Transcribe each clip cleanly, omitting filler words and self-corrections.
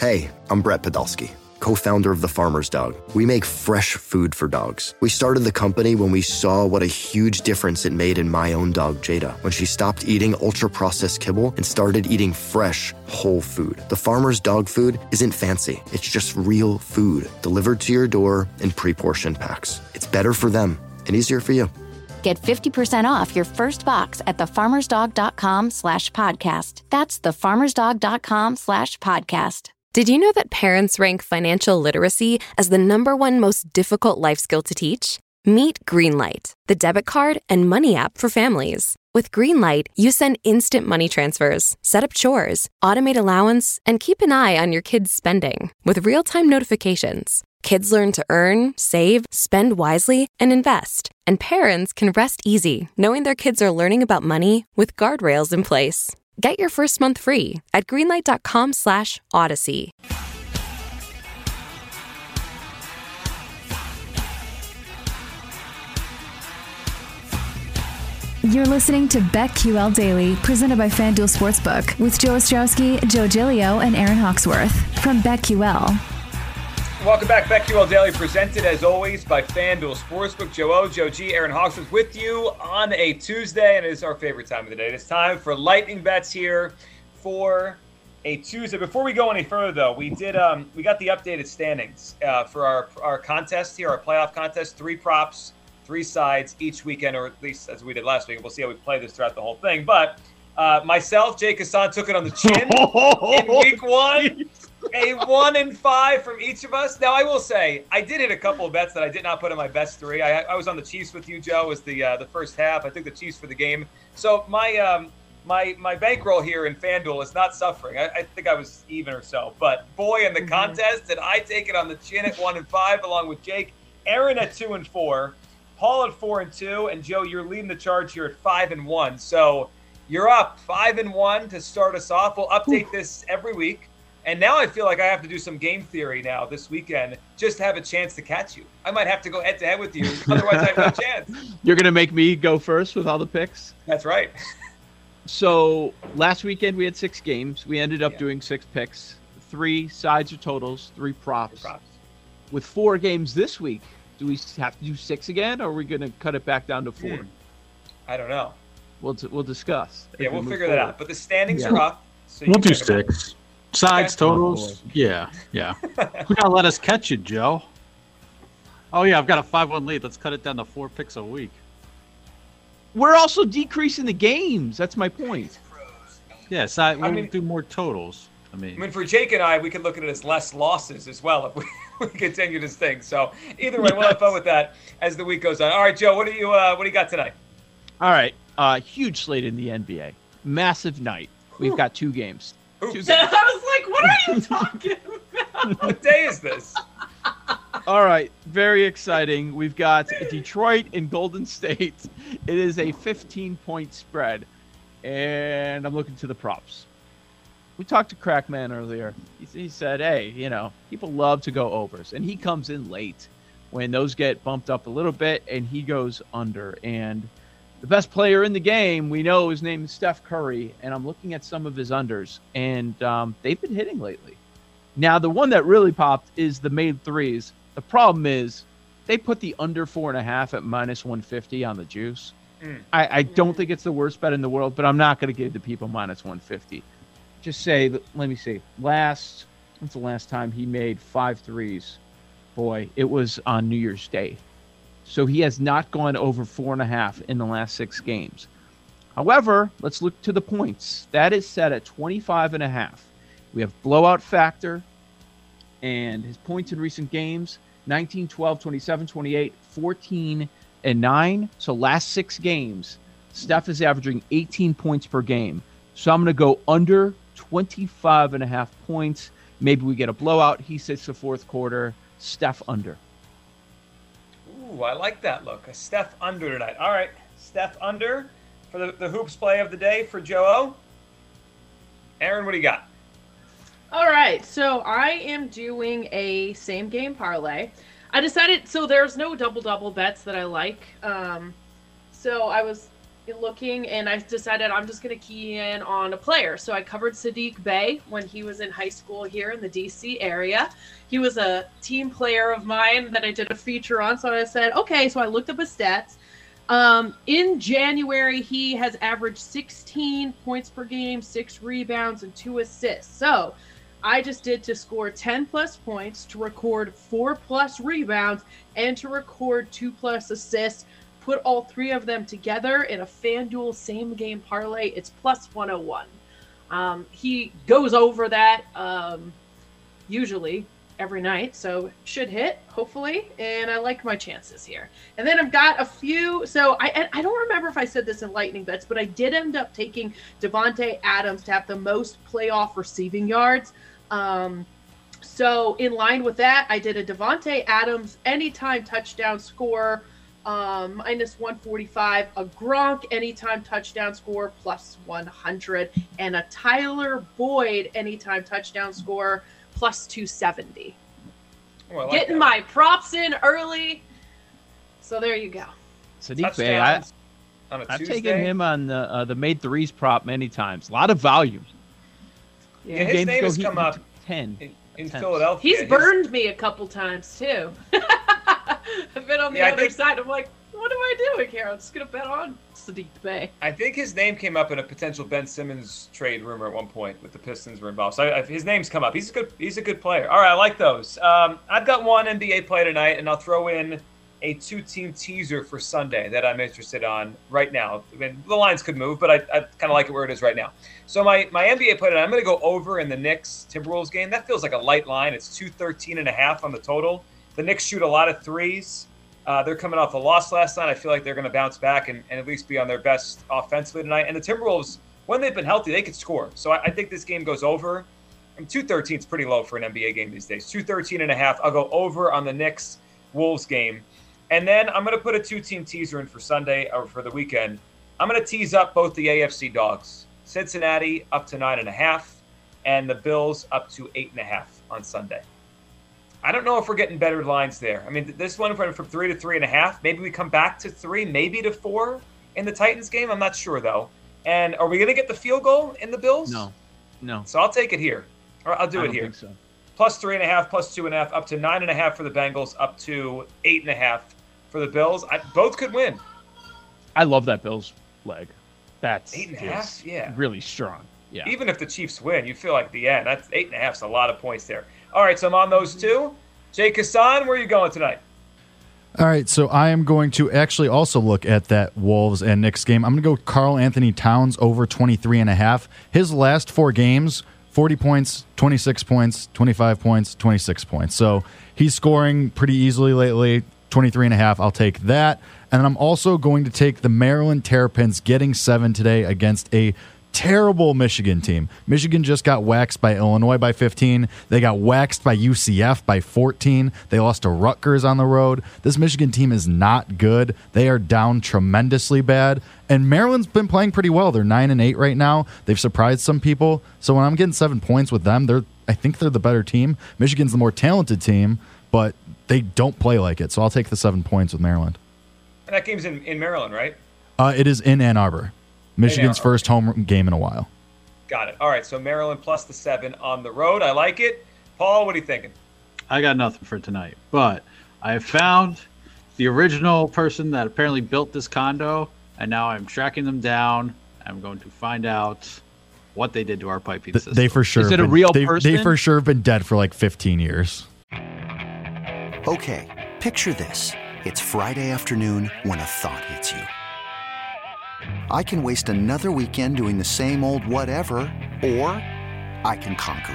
Hey, I'm Brett Podolsky, co-founder of The Farmer's Dog. We make fresh food for dogs. We started the company when we saw what a huge difference it made in my own dog, Jada, when she stopped eating ultra-processed kibble and started eating fresh, whole food. The Farmer's Dog food isn't fancy. It's just real food delivered to your door in pre-portioned packs. It's better for them and easier for you. Get 50% off your first box at thefarmersdog.com/podcast. That's thefarmersdog.com/podcast. Did you know that parents rank financial literacy as the #1 most difficult life skill to teach? Meet Greenlight, the debit card and money app for families. With Greenlight, you send instant money transfers, set up chores, automate allowance, and keep an eye on your kids' spending with real-time notifications. Kids learn to earn, save, spend wisely, and invest. And parents can rest easy knowing their kids are learning about money with guardrails in place. Get your first month free at greenlight.com/Odyssey. You're listening to BetQL Daily, presented by FanDuel Sportsbook, with Joe Ostrowski, Joe Giglio, and Aaron Hawksworth from BetQL. Welcome back. BetQL Daily, presented as always by FanDuel Sportsbook. Joe O, Joe G, Aaron Hawksworth with you on a Tuesday, and it is our favorite time of the day. It's time for lightning bets here for a Tuesday. Before we go any further, though, we got the updated standings for our contest here, our playoff contest. 3 props, 3 sides each weekend, or at least as we did last week. We'll see how we play this throughout the whole thing. But myself, Jake Hassan, took it on the chin in week 1. A 1 and 5 from each of us. Now, I will say, I did hit a couple of bets that I did not put in my best 3. I was on the Chiefs with you, Joe, was the first half. I took the Chiefs for the game. So my bankroll here in FanDuel is not suffering. I think I was even or so. But boy, in the contest, did I take it on the chin at 1 and 5, along with Jake. Aaron at 2 and 4. Paul at 4 and 2. And Joe, you're leading the charge here at 5 and 1. So you're up 5 and 1 to start us off. We'll update this every week. And now I feel like I have to do some game theory now this weekend just to have a chance to catch you. I might have to go head-to-head with you. Otherwise, I have no chance. You're going to make me go first with all the picks? That's right. So last weekend we had 6 games. We ended up doing 6 picks, 3 sides or totals, 3 props. With 4 games this week, do we have to do 6 again, or are we going to cut it back down to 4? I don't know. We'll discuss. Yeah, we'll figure that out. But the standings are up. So we'll do 6. Sides, totals. Yeah. We gotta let us catch you, Joe. Oh yeah, I've got a 5-1 lead. Let's cut it down to 4 picks a week. We're also decreasing the games. That's my point. Yeah, we'll do more totals. I mean, for Jake and I, we could look at it as less losses as well if we continue this thing. So either way, we'll have fun with that as the week goes on. All right, Joe, what do you got tonight? All right, huge slate in the NBA. Massive night. We've got 2 games. I was like, what are you talking about? What day is this? All right, very exciting. We've got Detroit and Golden State. It is a 15-point spread, and I'm looking to the props. We talked to Crackman earlier. He said, hey, people love to go overs, and he comes in late when those get bumped up a little bit, and he goes under. And the best player in the game, we know his name is Steph Curry, and I'm looking at some of his unders, and they've been hitting lately. Now, the one that really popped is the made threes. The problem is they put the under 4.5 at -150 on the juice. I don't think it's the worst bet in the world, but I'm not going to give the people -150. Just say, let me see. When's the last time he made 5 threes? Boy, it was on New Year's Day. So he has not gone over 4.5 in the last 6 games. However, let's look to the points. That is set at 25.5. We have blowout factor, and his points in recent games, 19, 12, 27, 28, 14, and 9. So last 6 games, Steph is averaging 18 points per game. So I'm going to go under 25.5 points. Maybe we get a blowout. He sits the fourth quarter. Steph under. Ooh, I like that look. A Steph under tonight. All right, Steph under for the hoops play of the day for Joe O. Aaron, what do you got? All right, so I am doing a same game parlay. I decided, so there's no double-double bets that I like. So I was looking, and I decided I'm just going to key in on a player. So I covered Sadiq Bey when he was in high school here in the DC area. He was a team player of mine that I did a feature on. So I said, okay, so I looked up his stats. In January, he has averaged 16 points per game, 6 rebounds, and 2 assists. So I just did to score 10 plus points, to record 4 plus rebounds, and to record 2 plus assists. Put all 3 of them together in a FanDuel same game parlay. It's plus 101. He goes over that usually every night, so should hit, hopefully, and I like my chances here. And then I've got a few, so I don't remember if I said this in Lightning Bets, but I did end up taking Davante Adams to have the most playoff receiving yards. So in line with that, I did a Davante Adams anytime touchdown score, minus 145, a Gronk anytime touchdown score, plus 100, and a Tyler Boyd anytime touchdown score, plus 270. Oh, I like Getting that. my props in early. So there you go. Sadiq Bey, Touchdowns on a I've Tuesday. taken him on the made threes prop many times. A lot of value. Yeah, his name has come up 10 in attempts. Philadelphia. He's burned me a couple times too. I've been on the other side. I'm like, what am I doing here? I'm just gonna bet on Sadiq Bey. I think his name came up in a potential Ben Simmons trade rumor at one point with the Pistons were involved. So his name's come up. He's a good player. All right, I like those. I've got one NBA play tonight, and I'll throw in a 2-team teaser for Sunday that I'm interested on right now. I mean, the lines could move, but I kind of like it where it is right now. So my NBA play tonight, I'm going to go over in the Knicks Timberwolves game. That feels like a light line. It's 213.5 on the total. The Knicks shoot a lot of threes. They're coming off a loss last night. I feel like they're going to bounce back and at least be on their best offensively tonight. And the Timberwolves, when they've been healthy, they can score. So I think this game goes over. And 213 is pretty low for an NBA game these days. 213.5. I'll go over on the Knicks Wolves game. And then I'm going to put a 2-team teaser in for Sunday or for the weekend. I'm going to tease up both the AFC dogs. Cincinnati up to 9.5 and the Bills up to 8.5 on Sunday. I don't know if we're getting better lines there. I mean, this one went from 3 to 3.5. Maybe we come back to 3, maybe to 4 in the Titans game. I'm not sure, though. And are we going to get the field goal in the Bills? No. So I'll take it here. Or I'll do it here. I don't think so. Plus 3.5, plus 2.5, up to 9.5 for the Bengals, up to 8.5 for the Bills. Both could win. I love that Bills leg. That's 8.5? Yeah. really strong. Yeah. Even if the Chiefs win, you feel like at the end, that's 8.5 is a lot of points there. All right, so I'm on those two. Jay Kassan, where are you going tonight? All right, so I am going to actually also look at that Wolves and Knicks game. I'm going to go Karl Anthony Towns over 23.5. His last 4 games, 40 points, 26 points, 25 points, 26 points. So he's scoring pretty easily lately. 23.5, I'll take that. And then I'm also going to take the Maryland Terrapins getting 7 today against a terrible Michigan team. Michigan just got waxed by Illinois by 15. They got waxed by UCF by 14. They lost to Rutgers on the road. This Michigan team is not good. They are down tremendously bad. And Maryland's been playing pretty well. They're 9-8 right now. They've surprised some people. So when I'm getting 7 points with them, I think they're the better team. Michigan's the more talented team, but they don't play like it. So I'll take the 7 points with Maryland. And that game's in Maryland, right? It is in Ann Arbor. Michigan's first home game in a while. Got it. All right, so Maryland plus the 7 on the road. I like it. Paul, what are you thinking? I got nothing for tonight, but I have found the original person that apparently built this condo, and now I'm tracking them down. I'm going to find out what they did to our piping system. They for sure. Is it a real person? They for sure have been dead for like 15 years. Okay, picture this. It's Friday afternoon when a thought hits you. I can waste another weekend doing the same old whatever, or I can conquer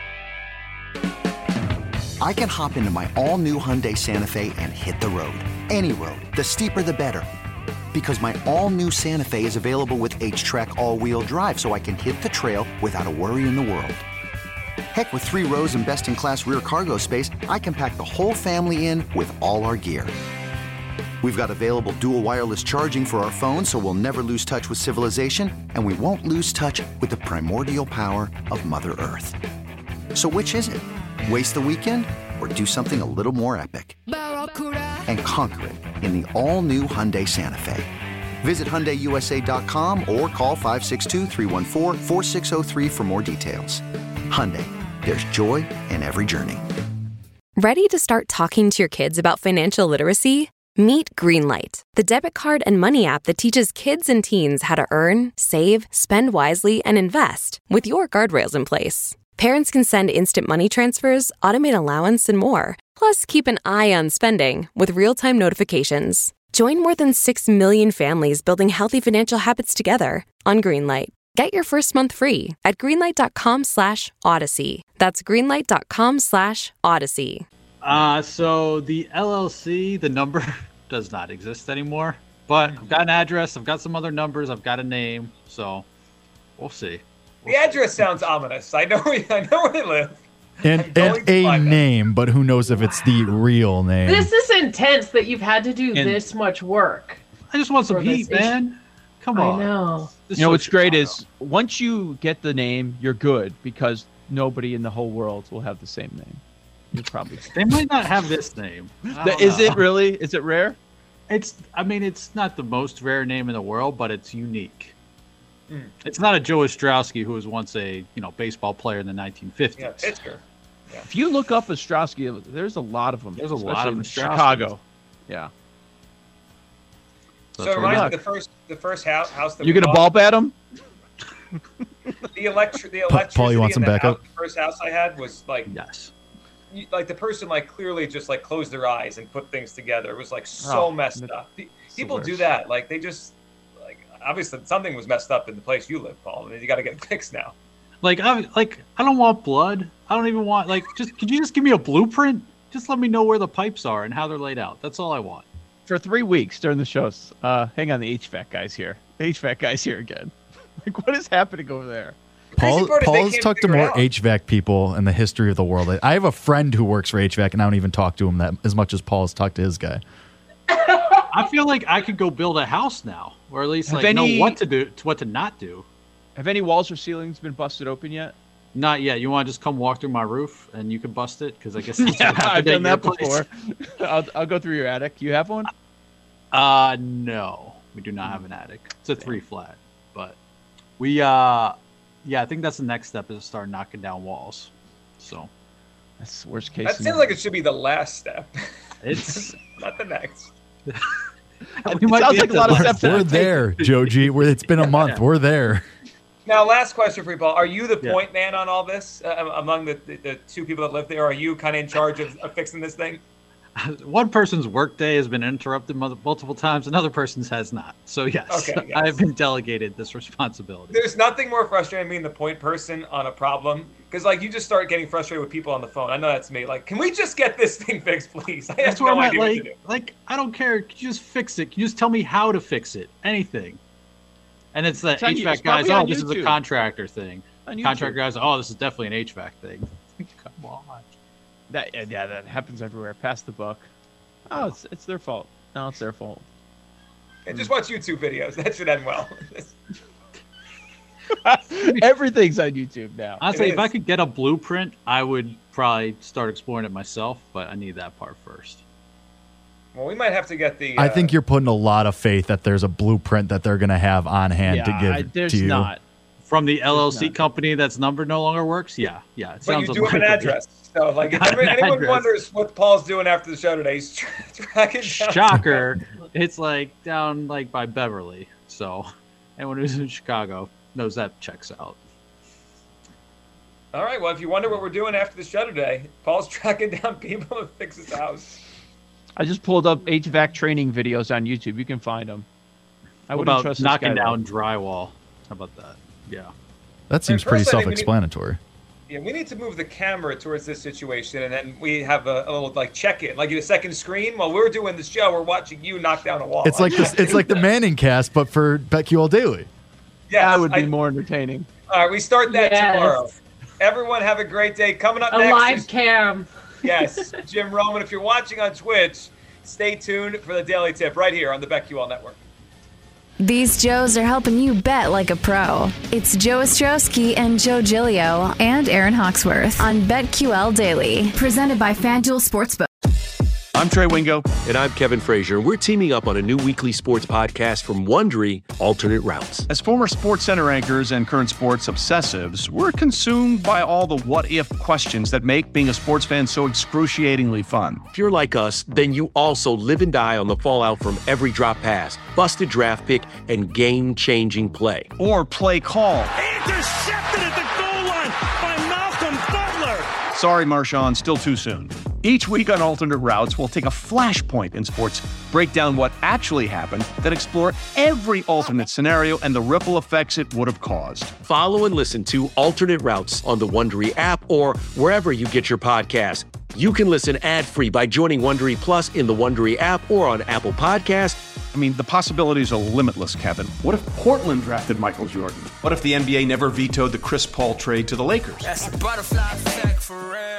it. I can hop into my all-new Hyundai Santa Fe and hit the road. Any road. The steeper, the better. Because my all-new Santa Fe is available with H-Track all-wheel drive, so I can hit the trail without a worry in the world. Heck, with 3 rows and best-in-class rear cargo space, I can pack the whole family in with all our gear. We've got available dual wireless charging for our phones, so we'll never lose touch with civilization, and we won't lose touch with the primordial power of Mother Earth. So which is it? Waste the weekend or do something a little more epic? And conquer it in the all-new Hyundai Santa Fe. Visit HyundaiUSA.com or call 562-314-4603 for more details. Hyundai, there's joy in every journey. Ready to start talking to your kids about financial literacy? Meet Greenlight, the debit card and money app that teaches kids and teens how to earn, save, spend wisely, and invest with your guardrails in place. Parents can send instant money transfers, automate allowance, and more. Plus, keep an eye on spending with real-time notifications. Join more than 6 million families building healthy financial habits together on Greenlight. Get your first month free at greenlight.com/Odyssey. That's greenlight.com/Odyssey. So the LLC, the number does not exist anymore. But I've got an address, I've got some other numbers, I've got a name. So we'll see. The address sounds ominous. I know where they live. And a name, but who knows if it's the real name. This is intense that you've had to do this much work. I just want some heat, man. Come on. I know. What's great is once you get the name, you're good because nobody in the whole world will have the same name. You're probably They might not have this name. Is it really? Is it rare? It's not the most rare name in the world, but it's unique. It's not a Joe Ostrowski who was once a baseball player in the 1950s. Yeah, pitcher. Yeah. If you look up Ostrowski, there's a lot of them. There's a lot of in Ostrowskis. Chicago. Yeah. So it reminds me of the first house that you gonna ball bat him? The electricity. Paul, you want some backup? The first house I had was like yes. Like the person clearly just closed their eyes and put things together. It was so messed up. People do that. They just obviously something was messed up in the place you live, Paul. You got to get it fixed now. I don't want blood. I don't even want could you just give me a blueprint? Just let me know where the pipes are and how they're laid out. That's all I want. For 3 weeks during the shows. Hang on, the HVAC guy's here. The HVAC guy's here again. What is happening over there? Paul has talked to more HVAC people in the history of the world. I have a friend who works for HVAC, and I don't even talk to him that as much as Paul has talked to his guy. I feel like I could go build a house now, or at least know what to do, what to not do. Have any walls or ceilings been busted open yet? Not yet. You want to just come walk through my roof and you can bust it? Because I guess that's I've done that before. I'll go through your attic. You have one? No, we do not have an attic. It's a 3-flat, but we I think that's the next step is to start knocking down walls. So that's the worst case. That seems like it should be the last step. It's not the next. It sounds like a lot of steps. We're there, Joe G. It's been a month. We're there. Now, last question for you, Paul. Are you the point man on all this? Among the two people that live there, are you kind of in charge of fixing this thing? One person's workday has been interrupted multiple times. Another person's has not. So, yes, okay, yes. I've been delegated this responsibility. There's nothing more frustrating than being the point person on a problem. Because, you just start getting frustrated with people on the phone. I know that's me. Can we just get this thing fixed, please? I have no idea what to do. I don't care. Can you just fix it? Can you just tell me how to fix it? Anything. And it's the HVAC guys, this is a contractor thing. Contractor guys, this is definitely an HVAC thing. Come on. That happens everywhere. Pass the buck. Oh, it's their fault. No, it's their fault. And just watch YouTube videos. That should end well. Everything's on YouTube now. Honestly, if I could get a blueprint, I would probably start exploring it myself, but I need that part first. Well, we might have to get the... I think you're putting a lot of faith that there's a blueprint that they're going to have on hand to give to you. There's not. From the LLC company that's number no longer works? Yeah. But you do have an address. So, if anyone wonders what Paul's doing after the show today, he's tracking down... Shocker. It's down by Beverly. So, anyone who's in Chicago knows that checks out. All right. Well, if you wonder what we're doing after the show today, Paul's tracking down people to fix his house. I just pulled up HVAC training videos on YouTube. You can find them. I wouldn't trust knocking down drywall. How about that? Yeah. That seems pretty self-explanatory. We need to move the camera towards this situation, and then we have a little check-in, a second screen. While we're doing the show, we're watching you knock down a wall. It's like this. It's like the Manning cast, but for BetQL Daily. Yeah, that would be more entertaining. All right, we start that tomorrow. Everyone have a great day. Coming up next. A live cam. Yes, Jim Roman. If you're watching on Twitch, stay tuned for the Daily Tip right here on the BetQL Network. These Joes are helping you bet like a pro. It's Joe Ostrowski and Joe Giglio and Aaron Hawksworth on BetQL Daily, presented by FanDuel Sportsbook. I'm Trey Wingo. And I'm Kevin Frazier. We're teaming up on a new weekly sports podcast from Wondery, Alternate Routes. As former Sports Center anchors and current sports obsessives, we're consumed by all the what-if questions that make being a sports fan so excruciatingly fun. If you're like us, then you also live and die on the fallout from every drop pass, busted draft pick, and game-changing play. Or play call. Intercepted at the goal line by Malcolm Butler. Sorry, Marshawn, still too soon. Each week on Alternate Routes, we'll take a flashpoint in sports, break down what actually happened, then explore every alternate scenario and the ripple effects it would have caused. Follow and listen to Alternate Routes on the Wondery app or wherever you get your podcasts. You can listen ad-free by joining Wondery Plus in the Wondery app or on Apple Podcasts. I mean, the possibilities are limitless, Kevin. What if Portland drafted Michael Jordan? What if the NBA never vetoed the Chris Paul trade to the Lakers? That's a butterfly effect for real.